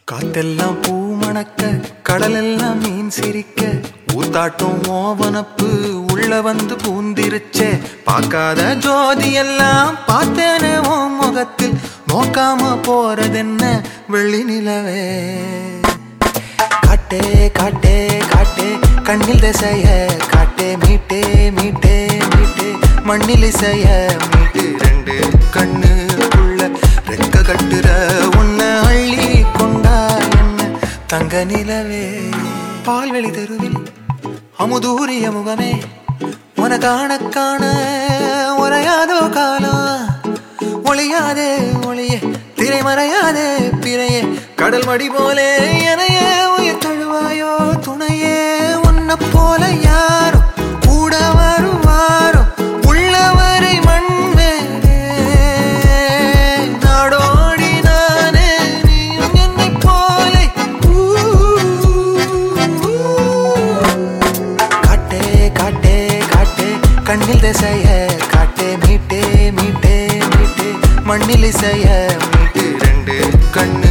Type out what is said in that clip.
காத்தெல்லாம் பூ மணக்க கடலெல்லாம் மீன் சிரிக்க ஊத்தாட்டம் ஓவனப்பு உள்ள வந்து பூந்திருச்சே பார்க்காத ஜோதி எல்லாம் பார்த்தேனே ஓ முகத்தில் நோக்காம போறதென்ன வெள்ளி நிலவே காட்டே காட்டே காட்டே கண்ணில் திசைய காட்டே மீட்டே மீட்டே மீட்டே மண்ணில் இசைய மீட்டு ரெண்டு கண்ணுக்குள்ள ரெக்க கட்டுற உன்னை அள்ளி கொண்டா என்ன தங்க நிலவே பால்வெளி தெருவில் அமுதூரிய முகமே உன காண காண உரையாதோ காலம் ஒளியாதே ஒளியே திரைமறையாதே பிறையே கடல் மடி போலே எனையே உயிர் தழுவாயோ துணையே உன்னை போல யாரோ கூட வருவாரோ உள்ளவரை மண்மேலே நாடோடி நானே நீயும் என்னை போலே காட்டே காட்டே காட்டே கண்ணில் திசைய காட்டே மீட்டே மீட்டே மீட்டே மண்ணில் இசைய மீட்டு ரெண்டு கண்ணு